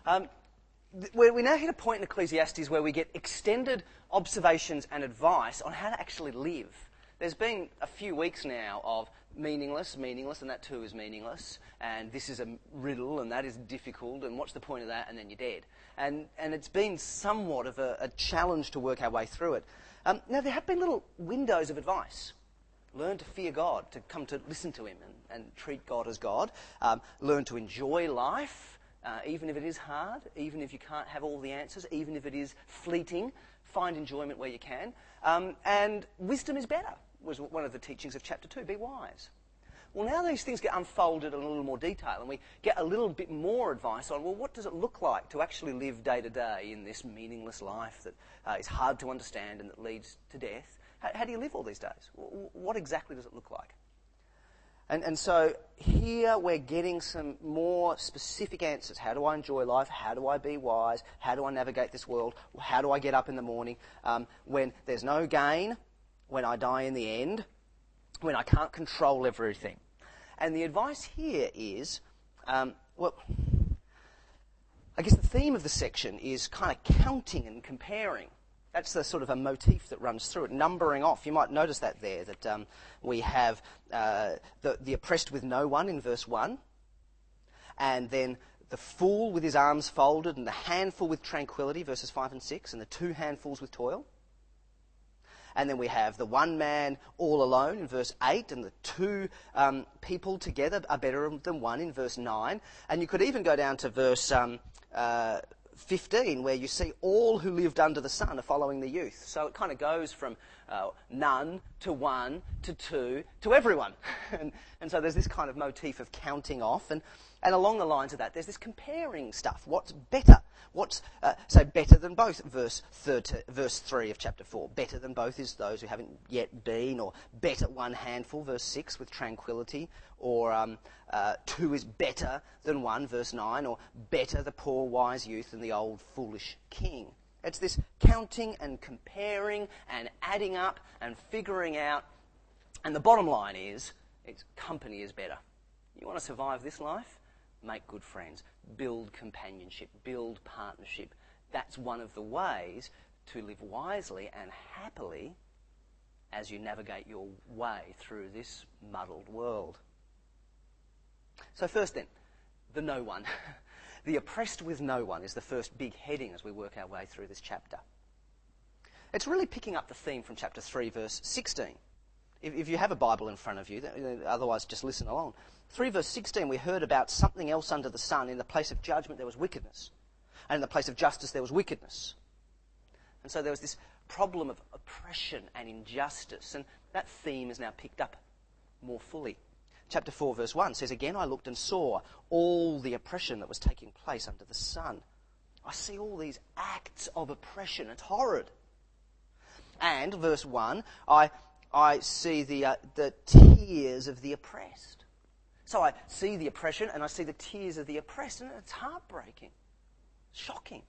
We now hit a point in Ecclesiastes where we get extended observations and advice on how to actually live. There's been a few weeks now of meaningless, and that too is meaningless, and this is a riddle, and that is difficult, and what's the point of that, and then you're dead. And it's been somewhat of a challenge to work our way through it. Now, there have been little windows of advice. Learn to fear God, to come to listen to him and treat God as God. Learn to enjoy life, even if it is hard, even if you can't have all the answers, even if it is fleeting. Find enjoyment where you can. And wisdom is better, was one of the teachings of chapter 2. Be wise. Well, now these things get unfolded in a little more detail, and we get a little bit more advice on, well, what does it look like to actually live day to day in this meaningless life that is hard to understand and that leads to death? How do you live all these days? What exactly does it look like? And so here we're getting some more specific answers. How do I enjoy life? How do I be wise? How do I navigate this world? How do I get up in the morning when there's no gain, when I die in the end, when I can't control everything? And the advice here is, I guess the theme of the section is kind of counting and comparing. That's the sort of a motif that runs through it, numbering off. You might notice that there, that we have the oppressed with no one in verse 1, and then the fool with his arms folded, and the handful with tranquility, verses 5 and 6, and the two handfuls with toil. And then we have the one man all alone in verse 8, and the two people together are better than one in verse 9. And you could even go down to verse 15, where you see all who lived under the sun are following the youth. So it kind of goes from none to one to two to everyone. and so there's this kind of motif of counting off. And along the lines of that, there's this comparing stuff. What's better? What's better than both? Verse 3 of chapter 4. Better than both is those who haven't yet been, or better one handful, verse 6, with tranquility, or two is better than one, verse 9, or better the poor wise youth than the old foolish king. It's this counting and comparing and adding up and figuring out. And the bottom line is, it's company is better. You want to survive this life? Make good friends, build companionship, build partnership. That's one of the ways to live wisely and happily as you navigate your way through this muddled world. So first then, the no one. The oppressed with no one is the first big heading as we work our way through this chapter. It's really picking up the theme from chapter 3, verse 16. If you have a Bible in front of you, otherwise just listen along. 3 verse 16, we heard about something else under the sun. In the place of judgment there was wickedness, and in the place of justice there was wickedness. And so there was this problem of oppression and injustice, and that theme is now picked up more fully. Chapter 4 verse 1 says, "Again I looked and saw all the oppression that was taking place under the sun." I see all these acts of oppression. It's horrid. And verse 1, I see the tears of the oppressed. So I see the oppression and I see the tears of the oppressed, and it's heartbreaking, shocking.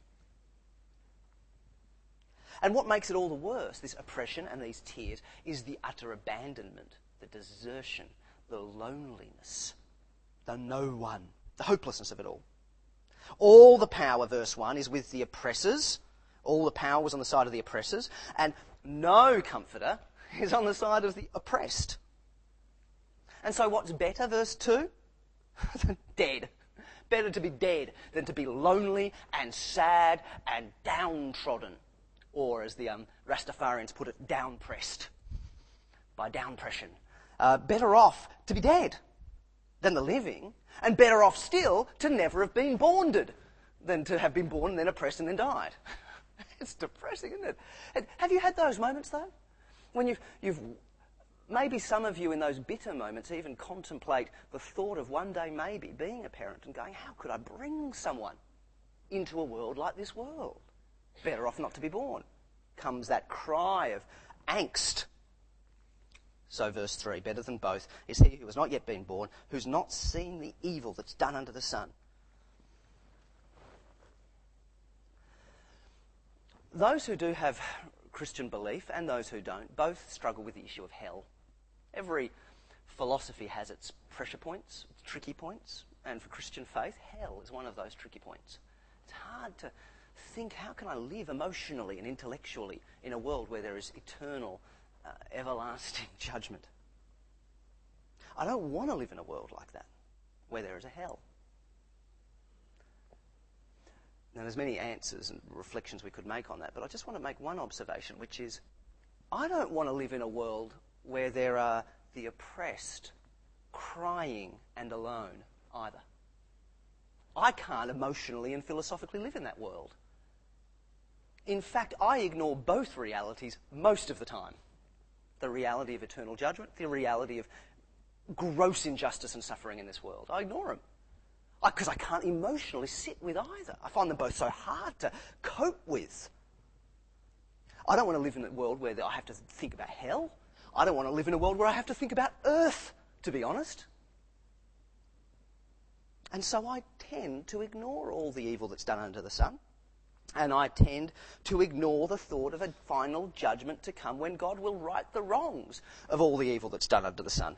And what makes it all the worse, this oppression and these tears, is the utter abandonment, the desertion, the loneliness, the no one, the hopelessness of it all. All the power, verse 1, is with the oppressors. All the power was on the side of the oppressors, and no comforter is on the side of the oppressed. And so what's better, verse 2? Dead. Better to be dead than to be lonely and sad and downtrodden. Or, as the Rastafarians put it, downpressed by downpression. Better off to be dead than the living, and better off still to never have been borned than to have been born and then oppressed and then died. It's depressing, isn't it? Have you had those moments, though? When you've maybe some of you in those bitter moments even contemplate the thought of one day maybe being a parent and going, how could I bring someone into a world like this world? Better off not to be born. Comes that cry of angst. So verse 3, better than both is he who has not yet been born, who's not seen the evil that's done under the sun. Those who do have Christian belief and those who don't both struggle with the issue of hell. Every philosophy has its pressure points, its tricky points, and for Christian faith, hell is one of those tricky points. It's hard to think, how can I live emotionally and intellectually in a world where there is eternal, everlasting judgment? I don't want to live in a world like that, where there is a hell. Now, there's many answers and reflections we could make on that, but I just want to make one observation, which is, I don't want to live in a world where there are the oppressed crying and alone either. I can't emotionally and philosophically live in that world. In fact, I ignore both realities most of the time. The reality of eternal judgment, the reality of gross injustice and suffering in this world. I ignore them. Because I can't emotionally sit with either. I find them both so hard to cope with. I don't want to live in a world where I have to think about hell. I don't want to live in a world where I have to think about earth, to be honest. And so I tend to ignore all the evil that's done under the sun. And I tend to ignore the thought of a final judgment to come when God will right the wrongs of all the evil that's done under the sun.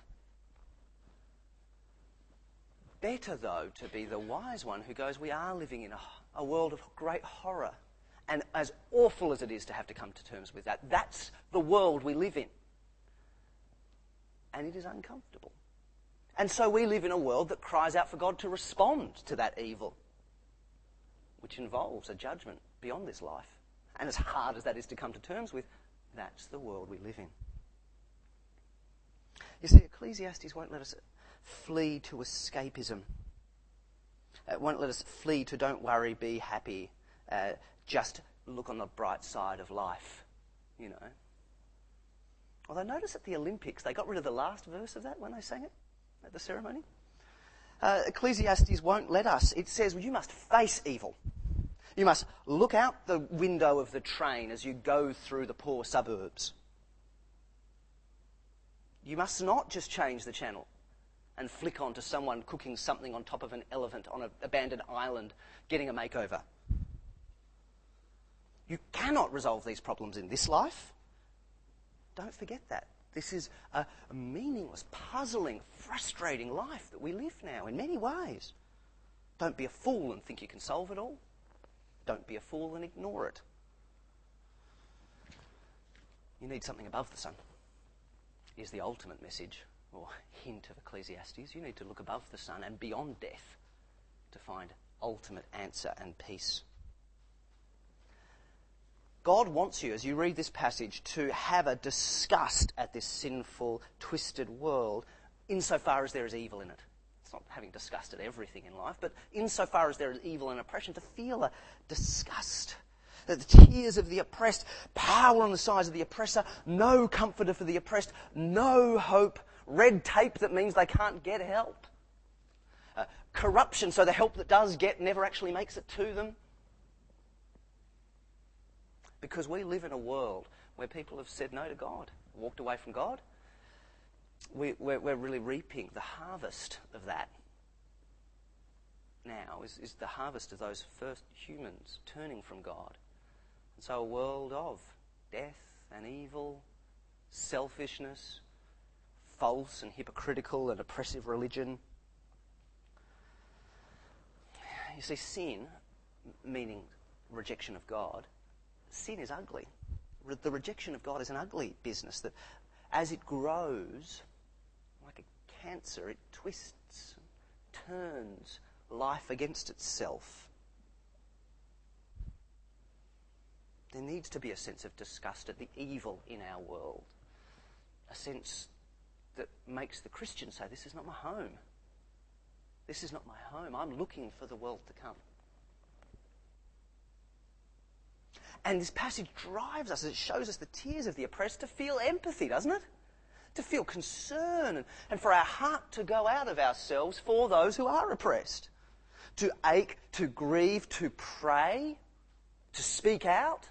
Better, though, to be the wise one who goes, we are living in a world of great horror. And as awful as it is to have to come to terms with that, that's the world we live in. And it is uncomfortable. And so we live in a world that cries out for God to respond to that evil, which involves a judgment beyond this life. And as hard as that is to come to terms with, that's the world we live in. You see, Ecclesiastes won't let us flee to escapism. It won't let us flee to don't worry, be happy, just look on the bright side of life, you know. Although notice at the Olympics, they got rid of the last verse of that when they sang it at the ceremony. Ecclesiastes won't let us. It says, well, you must face evil. You must look out the window of the train as you go through the poor suburbs. You must not just change the channel and flick on to someone cooking something on top of an elephant on an abandoned island, getting a makeover. You cannot resolve these problems in this life. Don't forget that. This is a meaningless, puzzling, frustrating life that we live now in many ways. Don't be a fool and think you can solve it all. Don't be a fool and ignore it. You need something above the sun, is the ultimate message or hint of Ecclesiastes. You need to look above the sun and beyond death to find ultimate answer and peace. God wants you, as you read this passage, to have a disgust at this sinful, twisted world insofar as there is evil in it. It's not having disgust at everything in life, but insofar as there is evil and oppression, to feel a disgust. The tears of the oppressed, power on the side of the oppressor, no comforter for the oppressed, no hope, red tape that means they can't get help. Corruption, so the help that does get never actually makes it to them. Because we live in a world where people have said no to God, walked away from God. We're really reaping the harvest of that now, is the harvest of those first humans turning from God. And so a world of death and evil, selfishness, false and hypocritical and oppressive religion. You see, sin, meaning rejection of God, sin is ugly. The rejection of God is an ugly business that as it grows, like a cancer, it twists, turns life against itself. There needs to be a sense of disgust at the evil in our world. A sense that makes the Christian say, this is not my home. This is not my home. I'm looking for the world to come. And this passage drives us, as it shows us the tears of the oppressed, to feel empathy, doesn't it? To feel concern and for our heart to go out of ourselves for those who are oppressed. To ache, to grieve, to pray, to speak out.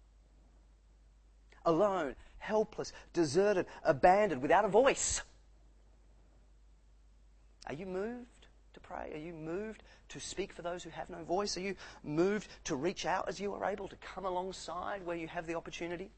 Alone, helpless, deserted, abandoned, without a voice. Are you moved to pray? Are you moved to speak for those who have no voice? Are you moved to reach out as you are able, to come alongside where you have the opportunity?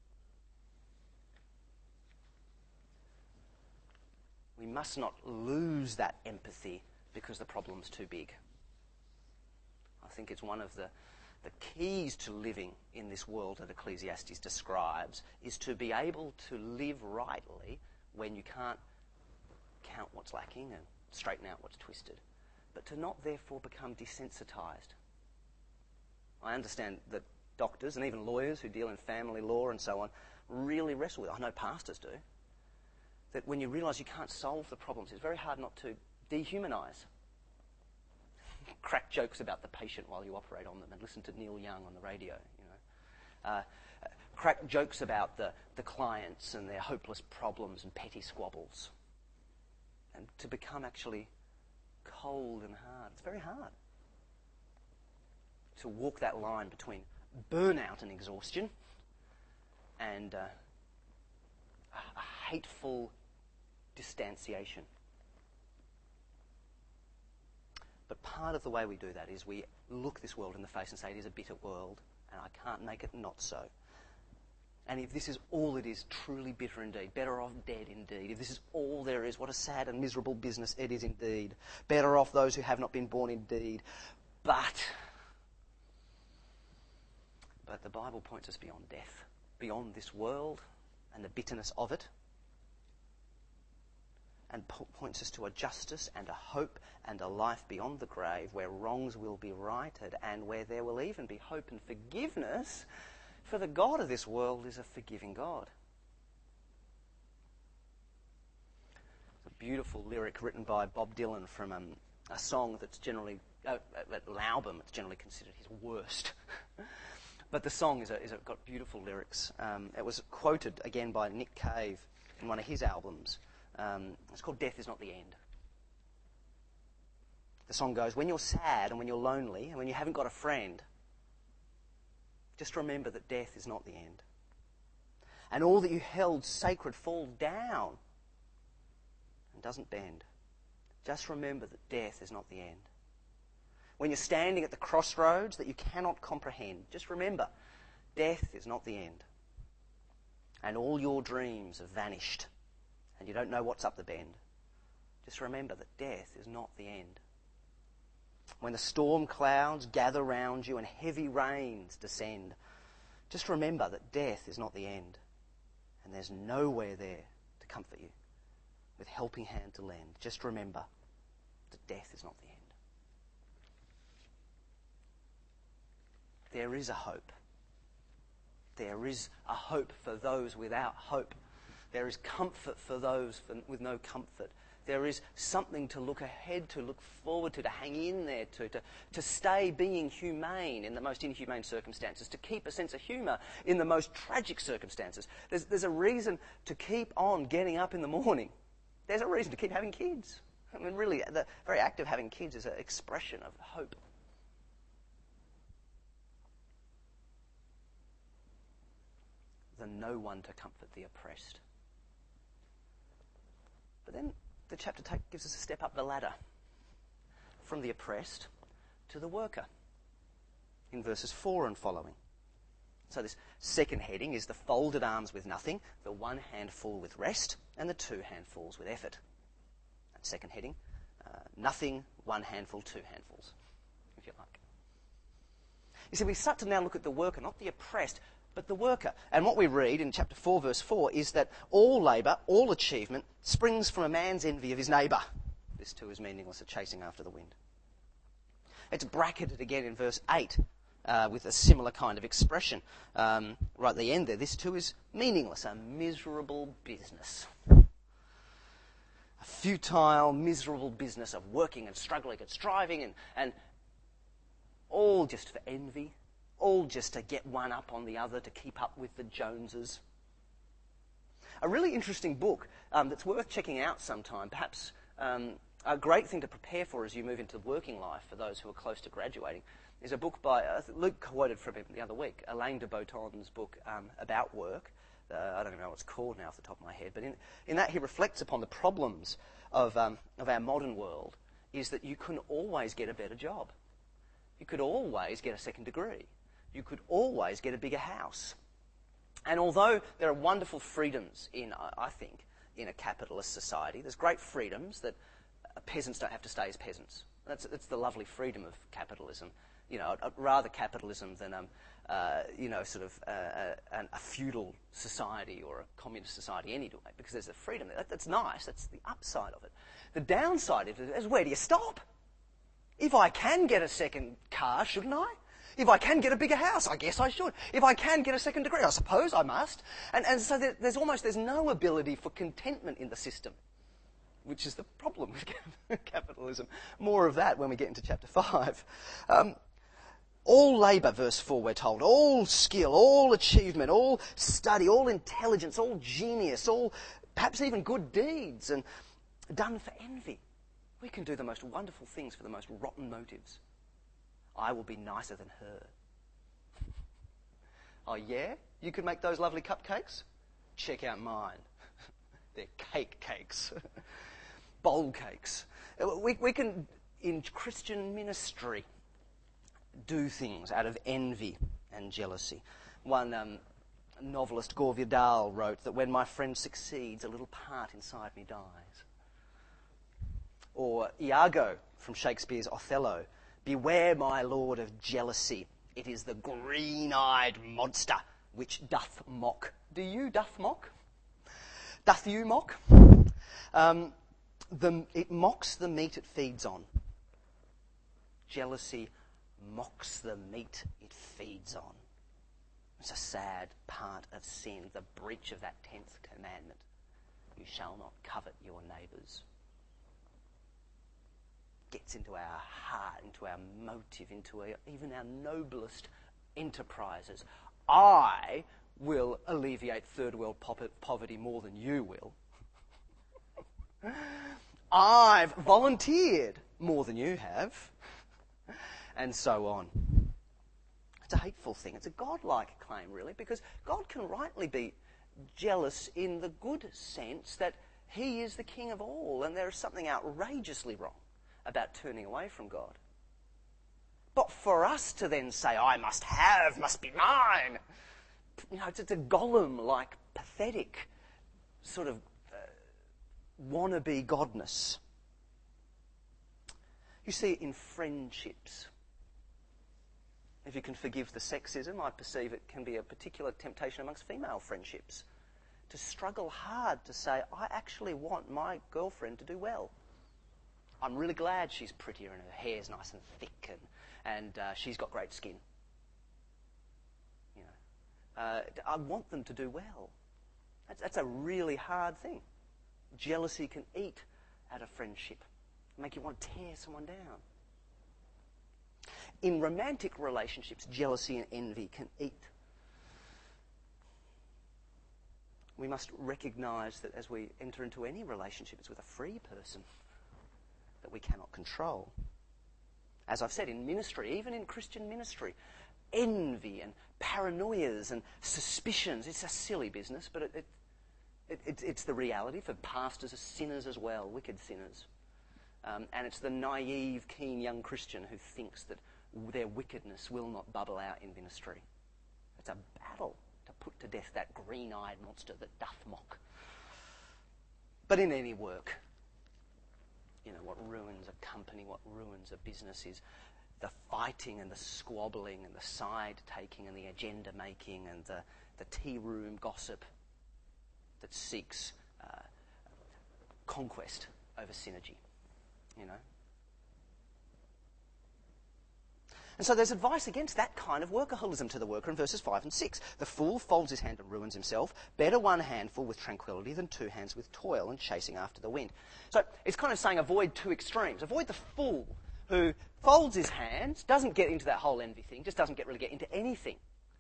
We must not lose that empathy because the problem's too big. I I think it's one of the keys to living in this world that Ecclesiastes describes, is to be able to live rightly when you can't count what's lacking and straighten out what's twisted, but to not therefore become desensitized. I understand that doctors and even lawyers who deal in family law and so on really wrestle with it. I know pastors do. That when you realise you can't solve the problems, it's very hard not to dehumanise. Crack jokes about the patient while you operate on them and listen to Neil Young on the radio. Crack jokes about the clients and their hopeless problems and petty squabbles. And to become actually cold and hard. It's very hard to walk that line between burnout and exhaustion and a hateful distanciation. But part of the way we do that is we look this world in the face and say it is a bitter world and I can't make it not so. And if this is all it is, truly bitter indeed, better off dead indeed. If this is all there is, what a sad and miserable business it is indeed. Better off those who have not been born indeed. But the Bible points us beyond death, beyond this world and the bitterness of it, and points us to a justice and a hope and a life beyond the grave where wrongs will be righted and where there will even be hope and forgiveness, for the God of this world is a forgiving God. It's a beautiful lyric written by Bob Dylan from a song that's generally, an album that's generally considered his worst. But the song is got beautiful lyrics. It was quoted again by Nick Cave in one of his albums. It's called Death Is Not the End. The song goes, when you're sad and when you're lonely and when you haven't got a friend, just remember that death is not the end. And all that you held sacred falls down and doesn't bend. Just remember that death is not the end. When you're standing at the crossroads that you cannot comprehend, just remember, death is not the end. And all your dreams have vanished and you don't know what's up the bend. Just remember that death is not the end. When the storm clouds gather round you and heavy rains descend, just remember that death is not the end. And there's nowhere there to comfort you with helping hand to lend. Just remember that death is not the end. There is a hope. There is a hope for those without hope. There is comfort for those with no comfort. There is something to look ahead to, look forward to hang in there to stay being humane in the most inhumane circumstances, to keep a sense of humour in the most tragic circumstances. There's a reason to keep on getting up in the morning. There's a reason to keep having kids. I mean, really, the very act of having kids is an expression of hope. The no one to comfort the oppressed. But then the chapter gives us a step up the ladder from the oppressed to the worker in verses 4 and following. So this second heading is the folded arms with nothing, the one handful with rest, and the two handfuls with effort. That second heading, nothing, one handful, two handfuls, if you like. You see, we start to now look at the worker, not the oppressed, but the worker. And what we read in chapter 4, verse 4, is that all labour, all achievement, springs from a man's envy of his neighbour. This too is meaningless, a chasing after the wind. It's bracketed again in verse 8 with a similar kind of expression. Right at the end there, this too is meaningless, a miserable business. A futile, miserable business of working and struggling and striving and all just for envy. All just to get one up on the other, to keep up with the Joneses. A really interesting book that's worth checking out sometime, perhaps a great thing to prepare for as you move into working life for those who are close to graduating, is a book by, Luke quoted from him the other week, Alain de Botton's book about work. I don't even know what it's called now off the top of my head, but in that he reflects upon the problems of our modern world, is that you can always get a better job. You could always get a second degree. You could always get a bigger house. And although there are wonderful freedoms I think, in a capitalist society, there's great freedoms that peasants don't have to stay as peasants. That's the lovely freedom of capitalism, I'd rather capitalism than a feudal society or a communist society anyway, because there's the freedom there. That's nice. That's the upside of it. The downside is where do you stop? If I can get a second car, shouldn't I? If I can get a bigger house, I guess I should. If I can get a second degree, I suppose I must. And so there's no ability for contentment in the system, which is the problem with capitalism. More of that when we get into chapter 5. All labour, verse 4, we're told, all skill, all achievement, all study, all intelligence, all genius, all perhaps even good deeds, and done for envy. We can do the most wonderful things for the most rotten motives. I will be nicer than her. Oh yeah? You could make those lovely cupcakes? Check out mine. They're cakes. Bowl cakes. We can, in Christian ministry, do things out of envy and jealousy. One novelist, Gore Vidal, wrote that when my friend succeeds, a little part inside me dies. Or Iago from Shakespeare's Othello, beware, my lord, of jealousy. It is the green-eyed monster which doth mock. Do you doth mock? Doth you mock? It mocks the meat it feeds on. Jealousy mocks the meat it feeds on. It's a sad part of sin, the breach of that 10th commandment. You shall not covet your neighbour's. Gets into our heart, into our motive, into even our noblest enterprises. I will alleviate third world poverty more than you will. I've volunteered more than you have. And so on. It's a hateful thing. It's a godlike claim, really, because God can rightly be jealous in the good sense that he is the king of all, and there is something outrageously wrong about turning away from God. But for us to then say, I must be mine, it's a Gollum-like, pathetic sort of wannabe godness. You see it in friendships. If you can forgive the sexism, I perceive it can be a particular temptation amongst female friendships to struggle hard to say, I actually want my girlfriend to do well. I'm really glad she's prettier and her hair's nice and thick and she's got great skin. I want them to do well. That's a really hard thing. Jealousy can eat at a friendship, make you want to tear someone down. In romantic relationships, jealousy and envy can eat. We must recognise that as we enter into any relationship, it's with a free person that we cannot control. As I've said, in ministry, even in Christian ministry, envy and paranoias and suspicions, it's a silly business, but it's the reality for pastors as sinners as well, wicked sinners. And it's the naive, keen young Christian who thinks that their wickedness will not bubble out in ministry. It's a battle to put to death that green-eyed monster that doth mock. But in any work, what ruins a company, what ruins a business is the fighting and the squabbling and the side-taking and the agenda-making and the tea-room gossip that seeks conquest over synergy, And so there's advice against that kind of workaholism to the worker in verses 5 and 6. The fool folds his hand and ruins himself. Better one handful with tranquility than two hands with toil and chasing after the wind. So it's kind of saying avoid two extremes. Avoid the fool who folds his hands, doesn't get into that whole envy thing, just doesn't really get into anything.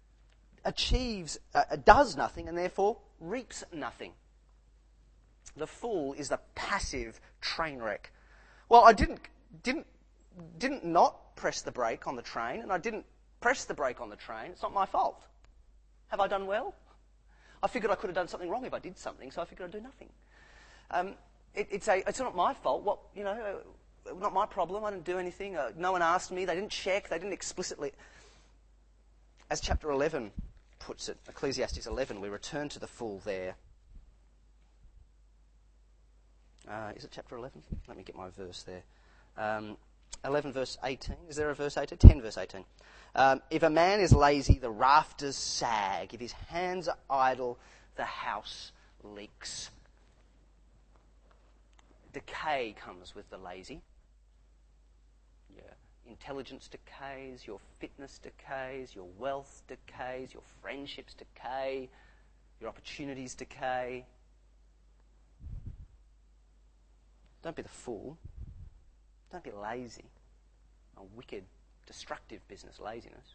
Does nothing and therefore reaps nothing. The fool is the passive train wreck. Well, I didn't not press the brake on the train, and I didn't press the brake on the train. It's not my fault. Have I done well? I figured I could have done something wrong if I did something, so I figured I'd do nothing. It's not my fault. Not my problem. I didn't do anything. No one asked me. They didn't check. They didn't explicitly. As chapter 11 puts it, Ecclesiastes 11, we return to the fool there. Is it chapter 11? Let me get my verse there. 11 verse 18. Is there a verse 18? 10 verse 18. If a man is lazy, the rafters sag. If his hands are idle, the house leaks. Decay comes with the lazy. Your intelligence decays, your fitness decays, your wealth decays, your friendships decay, your opportunities decay. Don't be the fool. Don't be lazy. A wicked, destructive business, laziness.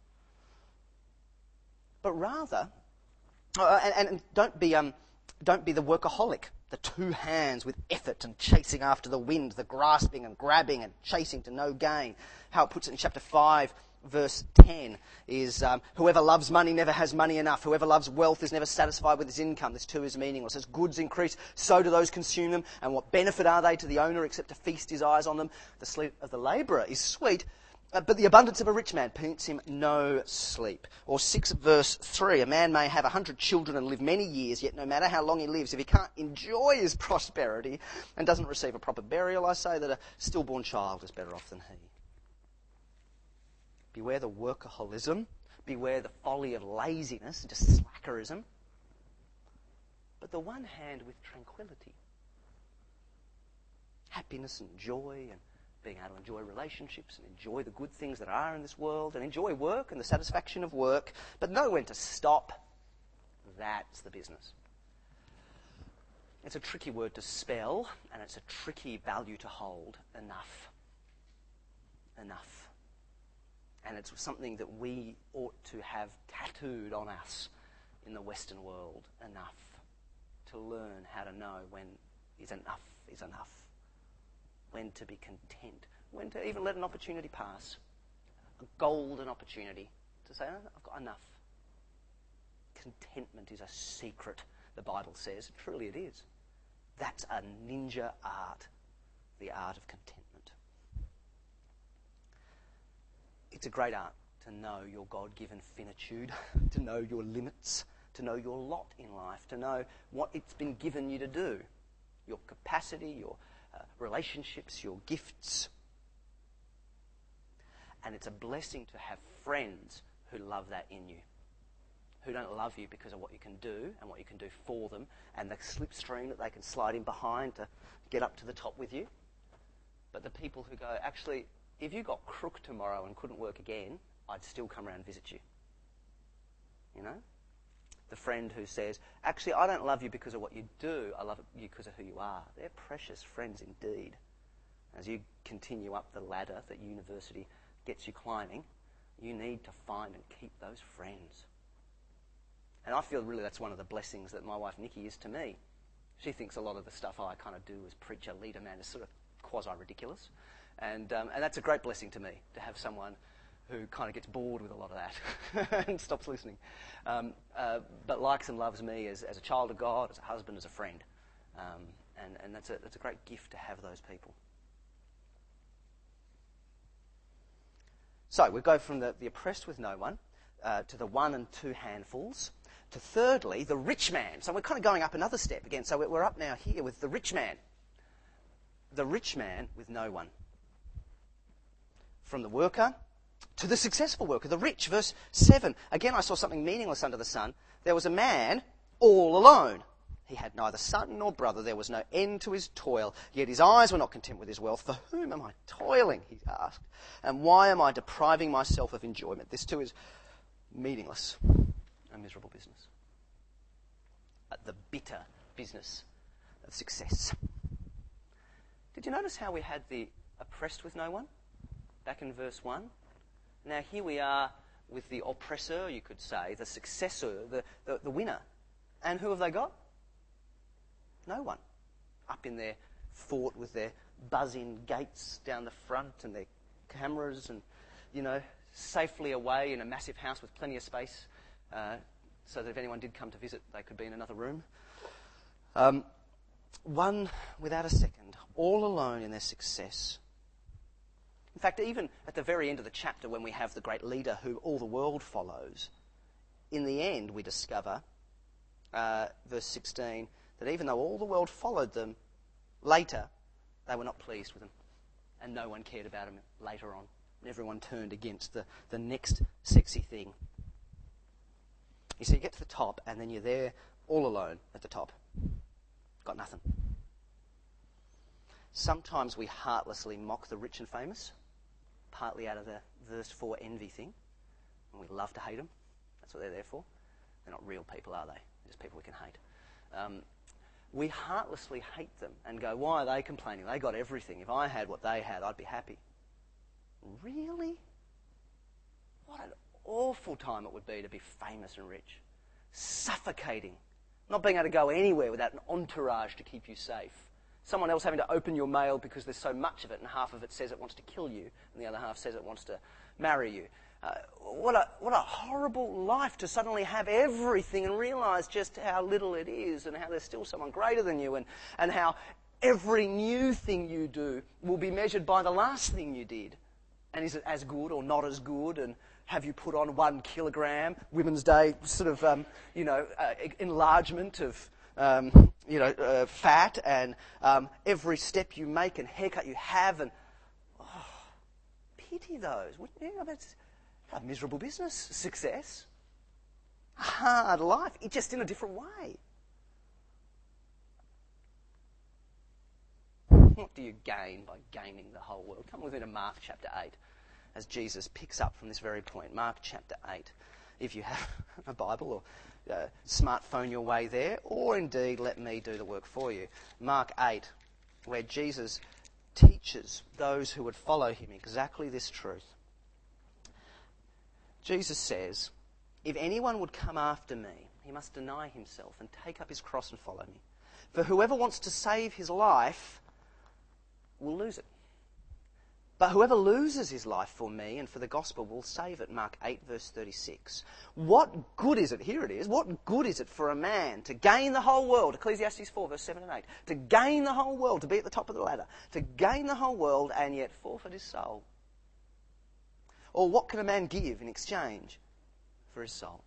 But rather, and don't be the workaholic, the two hands with effort and chasing after the wind, the grasping and grabbing and chasing to no gain. How it puts it in chapter 5, verse 10 is, whoever loves money never has money enough. Whoever loves wealth is never satisfied with his income. This too is meaningless. As goods increase, so do those consume them. And what benefit are they to the owner except to feast his eyes on them? The sleep of the labourer is sweet, but the abundance of a rich man permits him no sleep. Or 6 verse 3, a man may have 100 children and live many years, yet no matter how long he lives, if he can't enjoy his prosperity and doesn't receive a proper burial, I say that a stillborn child is better off than he. Beware the workaholism. Beware the folly of laziness, just slackerism. But the one hand with tranquility. Happiness and joy and being able to enjoy relationships and enjoy the good things that are in this world and enjoy work and the satisfaction of work, but know when to stop. That's the business. It's a tricky word to spell, and it's a tricky value to hold. Enough. Enough. And it's something that we ought to have tattooed on us in the Western world. Enough. To learn how to know when is enough is enough. When to be content. When to even let an opportunity pass. A golden opportunity to say, oh, I've got enough. Contentment is a secret, the Bible says. Truly it is. That's a ninja art. The art of contentment. It's a great art to know your God-given finitude, to know your limits, to know your lot in life, to know what it's been given you to do, your capacity, your relationships, your gifts. And it's a blessing to have friends who love that in you, who don't love you because of what you can do and what you can do for them and the slipstream that they can slide in behind to get up to the top with you. But the people who go, actually, if you got crook tomorrow and couldn't work again, I'd still come around and visit you. You know? The friend who says, actually, I don't love you because of what you do, I love you because of who you are. They're precious friends indeed. As you continue up the ladder that university gets you climbing, you need to find and keep those friends. And I feel really that's one of the blessings that my wife Nikki is to me. She thinks a lot of the stuff I kind of do as preacher, leader, man is sort of quasi-ridiculous. And that's a great blessing to me, to have someone who kind of gets bored with a lot of that and stops listening. But likes and loves me as a child of God, as a husband, as a friend. And that's a great gift to have those people. So we go from the oppressed with no one to the one and two handfuls to thirdly, the rich man. So we're kind of going up another step again. So we're up now here with the rich man. The rich man with no one. From the worker to the successful worker, the rich. Verse 7. Again, I saw something meaningless under the sun. There was a man all alone. He had neither son nor brother. There was no end to his toil. Yet his eyes were not content with his wealth. For whom am I toiling, he asked. And why am I depriving myself of enjoyment? This too is meaningless. A miserable business. The bitter business of success. Did you notice how we had the oppressed with no one? Back in verse 1. Now here we are with the oppressor, you could say, the successor, the winner. And who have they got? No one. Up in their fort with their buzz-in gates down the front and their cameras and, safely away in a massive house with plenty of space so that if anyone did come to visit, they could be in another room. One without a second, all alone in their success. In fact, even at the very end of the chapter when we have the great leader who all the world follows, in the end we discover, verse 16, that even though all the world followed them, later they were not pleased with them. and no one cared about him later on. Everyone turned against the next sexy thing. You see, you get to the top and then you're there all alone at the top. Got nothing. Sometimes we heartlessly mock the rich and famous, partly out of the verse 4 envy thing. And we love to hate them. That's what they're there for. They're not real people, are they? They're just people we can hate. We heartlessly hate them and go, why are they complaining? They got everything. If I had what they had, I'd be happy. Really? What an awful time it would be to be famous and rich. Suffocating. Not being able to go anywhere without an entourage to keep you safe. Someone else having to open your mail because there's so much of it and half of it says it wants to kill you and the other half says it wants to marry you. What a horrible life to suddenly have everything and realise just how little it is and how there's still someone greater than you and how every new thing you do will be measured by the last thing you did. And is it as good or not as good? And have you put on 1 kilogram? Women's Day sort of, enlargement of, fat and every step you make and haircut you have. And pity those, wouldn't you? That's a miserable business. Success. Hard life. It's just in a different way. What do you gain by gaining the whole world? Come with me to Mark chapter 8 as Jesus picks up from this very point. Mark chapter 8. If you have a Bible or smartphone your way there, or indeed let me do the work for you. Mark 8, where Jesus teaches those who would follow him exactly this truth. Jesus says, if anyone would come after me, he must deny himself and take up his cross and follow me. For whoever wants to save his life will lose it. But whoever loses his life for me and for the gospel will save it. Mark 8 verse 36. What good is it? Here it is. What good is it for a man to gain the whole world? Ecclesiastes 4 verse 7 and 8. To gain the whole world, to be at the top of the ladder. To gain the whole world and yet forfeit his soul. Or what can a man give in exchange for his soul?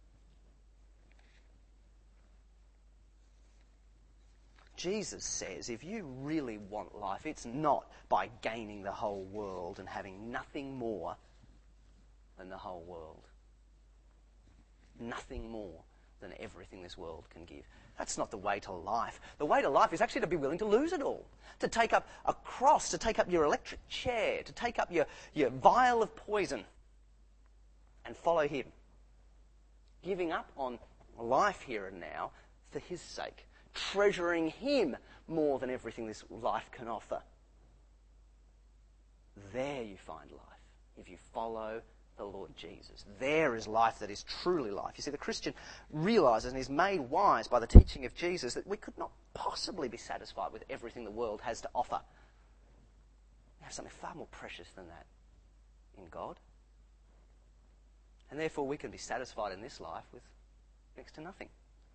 Jesus says if you really want life, it's not by gaining the whole world and having nothing more than the whole world. Nothing more than everything this world can give. That's not the way to life. The way to life is actually to be willing to lose it all. To take up a cross, to take up your electric chair, to take up your vial of poison and follow him. Giving up on life here and now for his sake. Treasuring him more than everything this life can offer. There you find life, if you follow the Lord Jesus. There is life that is truly life. You see, the Christian realises and is made wise by the teaching of Jesus that we could not possibly be satisfied with everything the world has to offer. We have something far more precious than that in God. And therefore we can be satisfied in this life with next to nothing.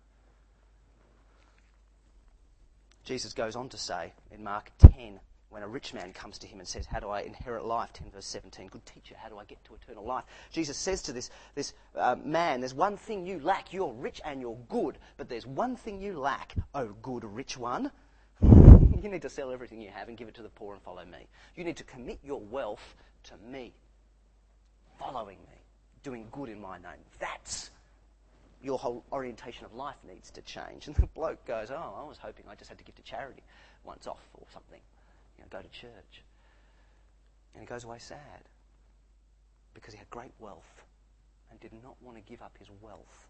Jesus goes on to say in Mark 10, when a rich man comes to him and says, how do I inherit life? 10 verse 17, good teacher, how do I get to eternal life? Jesus says to this man, there's one thing you lack. You're rich and you're good, but there's one thing you lack, oh good rich one. You need to sell everything you have and give it to the poor and follow me. You need to commit your wealth to me, following me, doing good in my name. That's your whole orientation of life needs to change. And the bloke goes, oh, I was hoping I just had to give to charity once off or something. Go to church. And he goes away sad because he had great wealth and did not want to give up his wealth.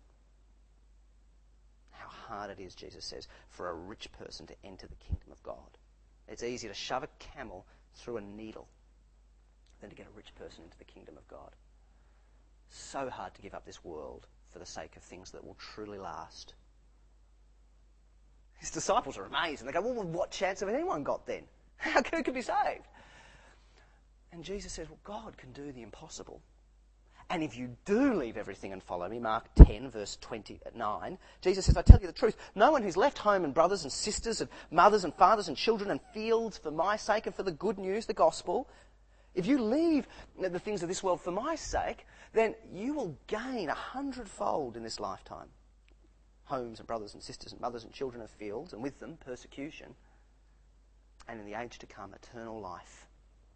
How hard it is, Jesus says, for a rich person to enter the kingdom of God. It's easier to shove a camel through a needle than to get a rich person into the kingdom of God. So hard to give up this world for the sake of things that will truly last. His disciples are amazed and they go, well, what chance have anyone got then? Who can be saved? And Jesus says, well, God can do the impossible. And if you do leave everything and follow me, Mark 10, verse 29, Jesus says, I tell you the truth, no one who's left home and brothers and sisters and mothers and fathers and children and fields for my sake and for the good news, the gospel, if you leave the things of this world for my sake, then you will gain 100-fold in this lifetime. Homes and brothers and sisters and mothers and children and fields, and with them persecution. And in the age to come, eternal life.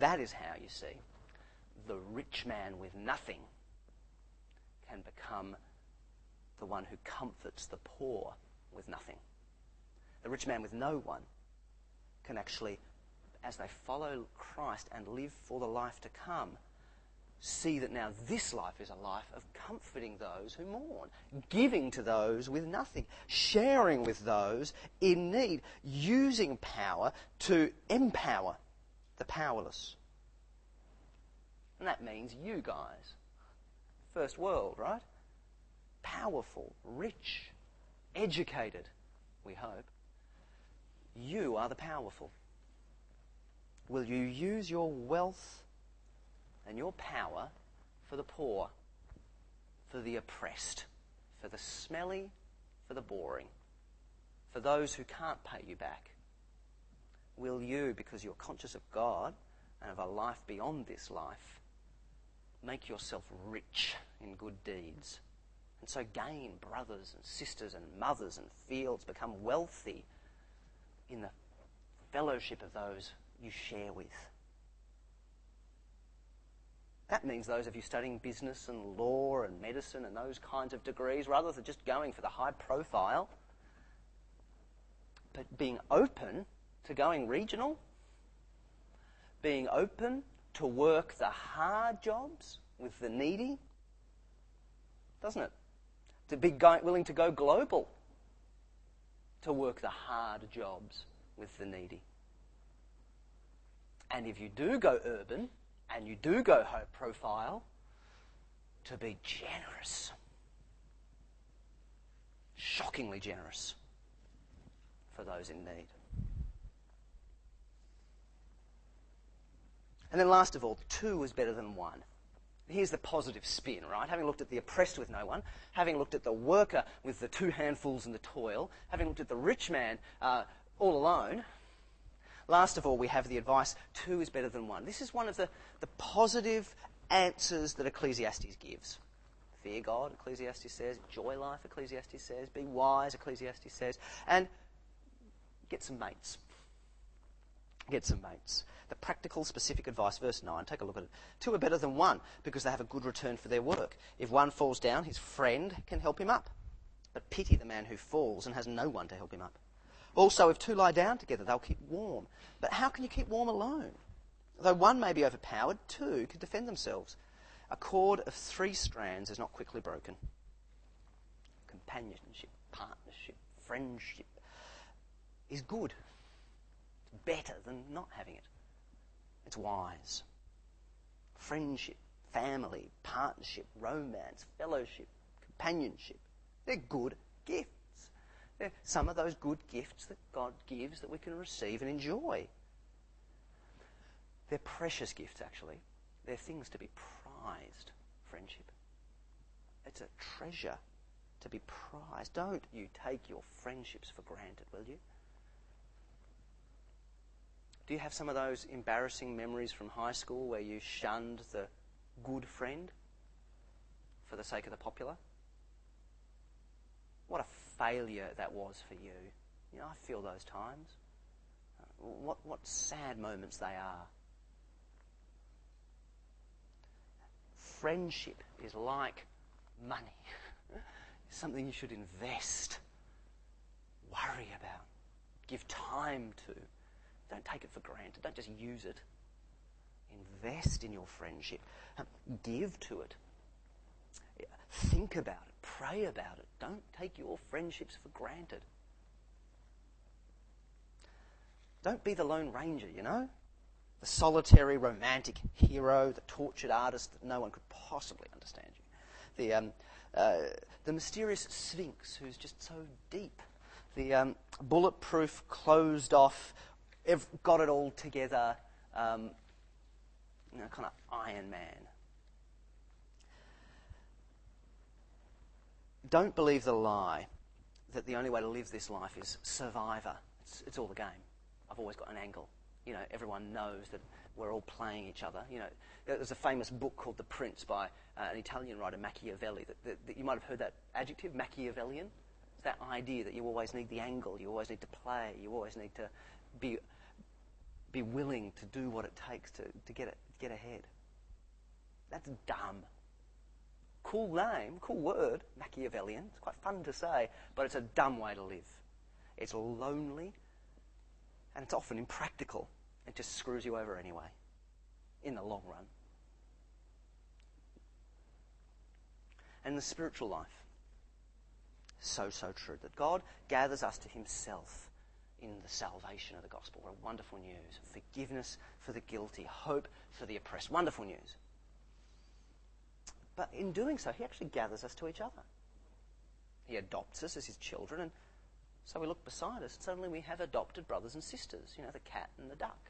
that is how, you see, the rich man with nothing can become the one who comforts the poor with nothing. The rich man with no one can actually, as they follow Christ and live for the life to come, see that now this life is a life of comforting those who mourn, giving to those with nothing, sharing with those in need, using power to empower the powerless. And that means you guys. First world, right? Powerful, rich, educated, we hope. You are the powerful. Will you use your wealth and your power for the poor, for the oppressed, for the smelly, for the boring, for those who can't pay you back? Will you, because you're conscious of God and of a life beyond this life, make yourself rich in good deeds, and so gain brothers and sisters and mothers and fields, become wealthy in the fellowship of those you share with? That means those of you studying business and law and medicine and those kinds of degrees, rather than just going for the high profile, but being open to going regional, being open to work the hard jobs with the needy, doesn't it? To be willing to go global, to work the hard jobs with the needy. And if you do go urban, and you do go high profile, to be generous. Shockingly generous for those in need. And then last of all, 2 is better than 1. Here's the positive spin, right? Having looked at the oppressed with no one, having looked at the worker with the 2 handfuls and the toil, having looked at the rich man all alone, last of all, we have the advice, 2 is better than 1. This is one of the positive answers that Ecclesiastes gives. Fear God, Ecclesiastes says. Enjoy life, Ecclesiastes says. Be wise, Ecclesiastes says. And get some mates. Get some mates. The practical, specific advice, verse 9, take a look at it. 2 are better than 1 because they have a good return for their work. If one falls down, his friend can help him up. But pity the man who falls and has no one to help him up. Also, if 2 lie down together, they'll keep warm. But how can you keep warm alone? Though 1 may be overpowered, 2 can defend themselves. A cord of 3 strands is not quickly broken. Companionship, partnership, friendship is good. It's better than not having it. It's wise. Friendship, family, partnership, romance, fellowship, companionship, they're good gifts. They're some of those good gifts that God gives that we can receive and enjoy. They're precious gifts, actually. They're things to be prized, friendship. It's a treasure to be prized. Don't you take your friendships for granted, will you? Do you have some of those embarrassing memories from high school where you shunned the good friend for the sake of the popular? What a failure that was for you. You know, I feel those times. What sad moments they are. Friendship is like money. It's something you should invest, worry about, give time to. Don't take it for granted. Don't just use it. Invest in your friendship. Give to it. Think about it. Pray about it. Don't take your friendships for granted. Don't be the Lone Ranger, you know? The solitary romantic hero, the tortured artist that no one could possibly understand you. The mysterious Sphinx who's just so deep. The bulletproof, closed off, got it all together, kind of Iron Man. Don't believe the lie that the only way to live this life is survivor. It's all the game. I've always got an angle. You know, everyone knows that we're all playing each other. You know, there's a famous book called The Prince by an Italian writer, Machiavelli. That you might have heard that adjective, Machiavellian. It's that idea that you always need the angle, you always need to play, you always need to be be willing to do what it takes to get ahead. That's dumb. Cool name, cool word, Machiavellian. It's quite fun to say, but it's a dumb way to live. It's lonely, and it's often impractical. It just screws you over anyway, in the long run. And the spiritual life, so true, that God gathers us to himself in the salvation of the gospel. What wonderful news. Forgiveness for the guilty, hope for the oppressed. Wonderful news. But in doing so, he actually gathers us to each other. He adopts us as his children, and so we look beside us, and suddenly we have adopted brothers and sisters, the cat and the duck,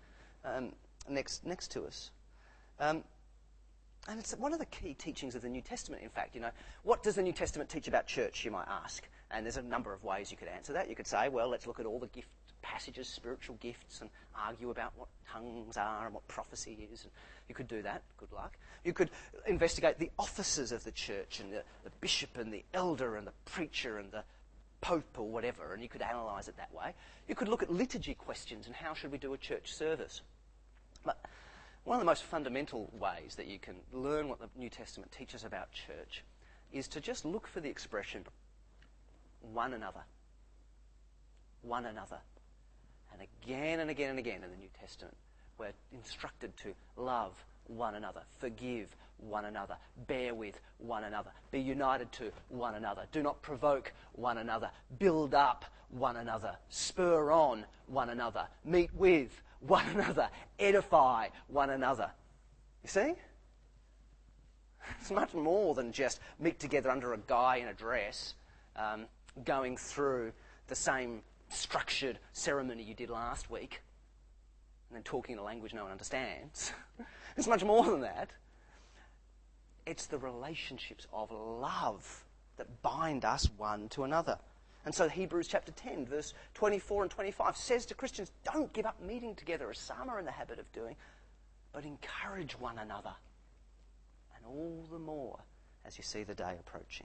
next to us. And it's one of the key teachings of the New Testament, in fact. What does the New Testament teach about church, you might ask? And there's a number of ways you could answer that. You could say, well, let's look at all the gift passages, spiritual gifts, and argue about what tongues are and what prophecy is. And you could do that. Good luck. You could investigate the offices of the church and the bishop and the elder and the preacher and the pope or whatever, and you could analyse it that way. You could look at liturgy questions and how should we do a church service. But one of the most fundamental ways that you can learn what the New Testament teaches about church is to just look for the expression one another. One another. And again and again and again in the New Testament, we're instructed to love one another, forgive one another, bear with one another, be united to one another, do not provoke one another, build up one another, spur on one another, meet with one another, edify one another. You see? It's much more than just meet together under a guy in a dress, going through the same structured ceremony you did last week, and then talking in a language no one understands. It's much more than that. It's the relationships of love that bind us one to another. And so Hebrews chapter 10, verse 24 and 25 says to Christians, don't give up meeting together as some are in the habit of doing, but encourage one another. And all the more as you see the day approaching.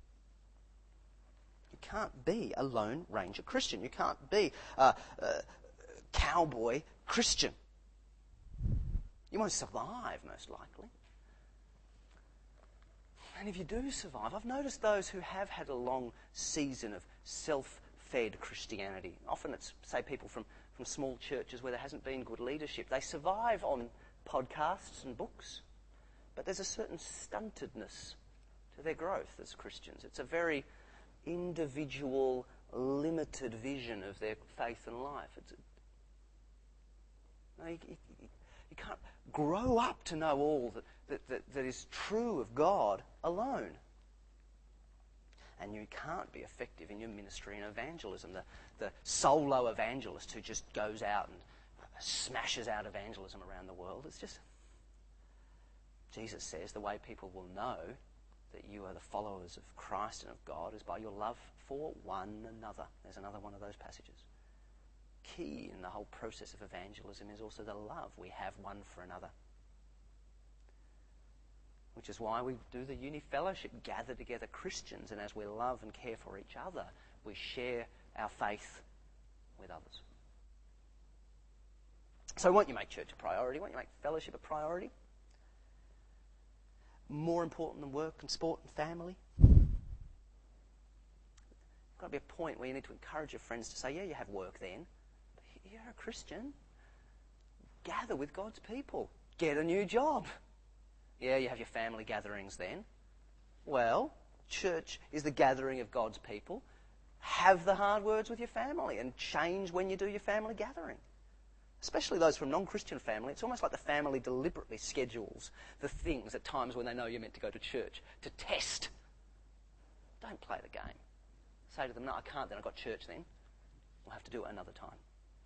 You can't be a Lone Ranger Christian. You can't be a cowboy Christian. You won't survive, most likely. And if you do survive, I've noticed those who have had a long season of self-fed Christianity. Often it's, say, people from small churches where there hasn't been good leadership. They survive on podcasts and books, but there's a certain stuntedness to their growth as Christians. It's a very individual, limited vision of their faith and life. You can't grow up to know all that is true of God alone. And you can't be effective in your ministry and evangelism. The solo evangelist who just goes out and smashes out evangelism around the world. It's just, Jesus says the way people will know that you are the followers of Christ and of God is by your love for one another. There's another one of those passages. Key in the whole process of evangelism is also the love we have one for another. Which is why we do the uni fellowship, gather together Christians, and as we love and care for each other, we share our faith with others. So won't you make church a priority? Won't you make fellowship a priority? More important than work and sport and family? There's got to be a point where you need to encourage your friends to say, yeah, you have work then, but you're a Christian. Gather with God's people. Get a new job. Yeah, you have your family gatherings then. Well, church is the gathering of God's people. Have the hard words with your family and change when you do your family gathering. Especially those from non-Christian family. It's almost like the family deliberately schedules the things at times when they know you're meant to go to church to test. Don't play the game. Say to them, no, I can't then. I've got church then. We'll have to do it another time.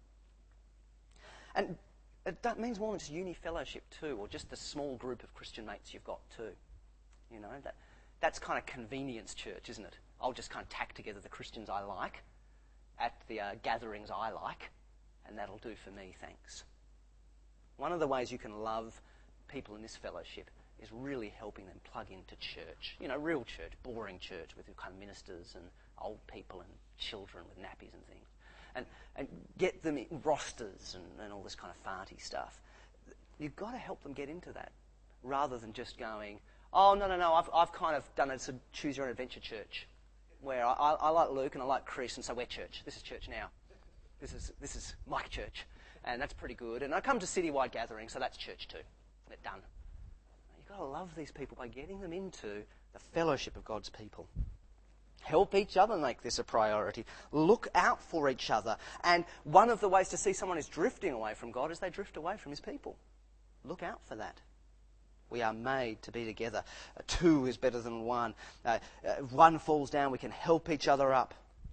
And that means more than just uni fellowship too, or just the small group of Christian mates you've got too. You know, that's kind of convenience church, isn't it? I'll just kind of tack together the Christians I like at the gatherings I like, and that'll do for me, thanks. One of the ways you can love people in this fellowship is really helping them plug into church. You know, real church, boring church with kind of ministers and old people and children with nappies and things. and get them in rosters and all this kind of farty stuff. You've got to help them get into that rather than just going, oh, no, I've kind of done a choose your own adventure church where I like Luke and I like Chris, and so we're church. This is church now. This is my church, and that's pretty good. And I come to citywide gatherings, so that's church too. They're done. You've got to love these people by getting them into the fellowship of God's people. Help each other make this a priority. Look out for each other. And one of the ways to see someone is drifting away from God is they drift away from his people. Look out for that. We are made to be together. Two is better than one. One falls down, we can help each other up.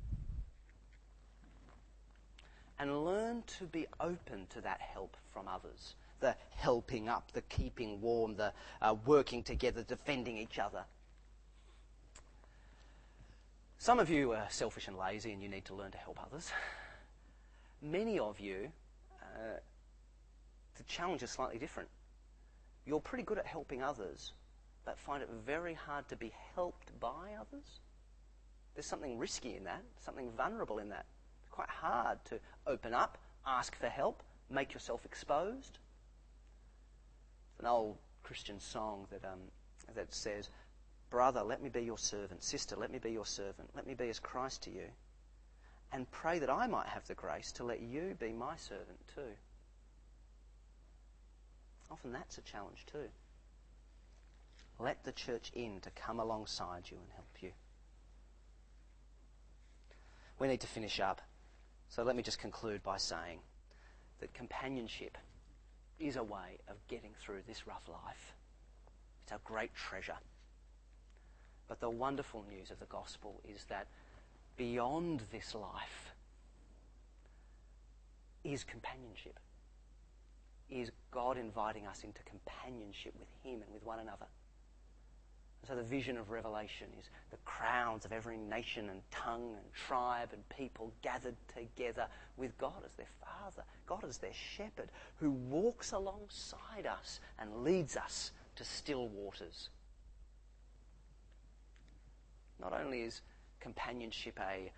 And learn to be open to that help from others. The helping up, the keeping warm, the working together, defending each other. Some of you are selfish and lazy and you need to learn to help others. Many of you, the challenge is slightly different. You're pretty good at helping others, but find it very hard to be helped by others. There's something risky in that, something vulnerable in that. It's quite hard to open up, ask for help, make yourself exposed. It's an old Christian song that says, brother, let me be your servant. Sister, let me be your servant. Let me be as Christ to you. And pray that I might have the grace to let you be my servant too. Often that's a challenge too. Let the church in to come alongside you and help you. We need to finish up. So let me just conclude by saying that companionship is a way of getting through this rough life. It's a great treasure. But the wonderful news of the gospel is that beyond this life is companionship. Is God inviting us into companionship with him and with one another. And so the vision of Revelation is the crowds of every nation and tongue and tribe and people gathered together with God as their Father, God as their shepherd, who walks alongside us and leads us to still waters. Not only is companionship a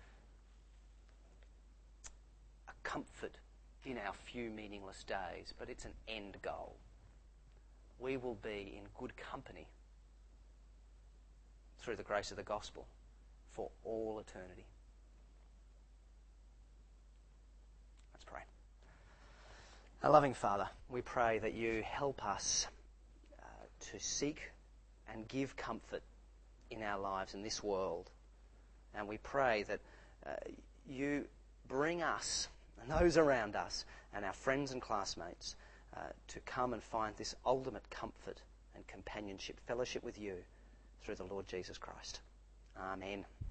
comfort in our few meaningless days, but it's an end goal. We will be in good company through the grace of the gospel for all eternity. Let's pray. Our loving Father, we pray that you help us to seek and give comfort in our lives in this world. And we pray that you bring us and those around us and our friends and classmates to come and find this ultimate comfort and companionship, fellowship with you through the Lord Jesus Christ. Amen.